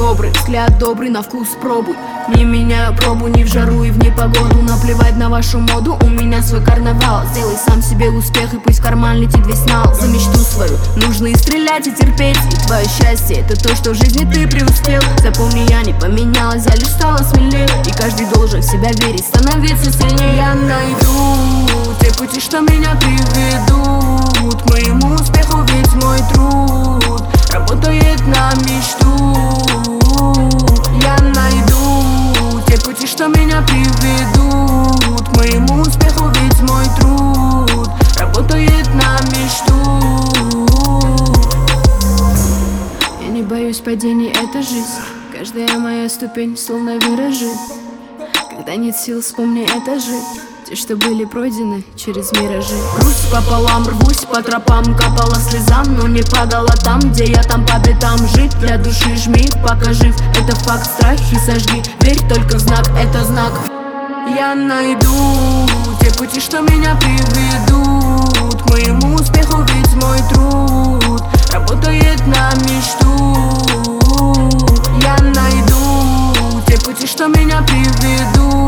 кобры, взгляд добрый, на вкус пробуй. Не меняю пробу ни в жару и в непогоду. Наплевать на вашу моду, у меня свой карнавал. Сделай сам себе успех и пусть в карман летит весь нал. За мечту свою нужно и стрелять, и терпеть. И твое счастье это то, что в жизни ты преуспел. Запомни, я не поменялась, я лишь стала смелее. И каждый должен в себя верить, становиться сильнее. Я найду те пути, что меня приведут к моему успеху, ведь мой труд работает на мечту. Я найду те пути, что меня приведут к моему успеху, ведь мой труд работает на мечту. Я не боюсь падений, это жизнь. Каждая моя ступень словно виражи. Когда нет сил, вспомни этажи, те, что были пройдены через миражи. Грусть пополам, рвусь по тропам, капала слезам, но не падала там, где я, там по пятам. Жить для души жми, пока жив, это факт, страхи сожги. Верь только в знак, это знак. Я найду те пути, что меня приведут к моему успеху, ведь мой труд работает на мечту. Я найду те пути, что меня приведут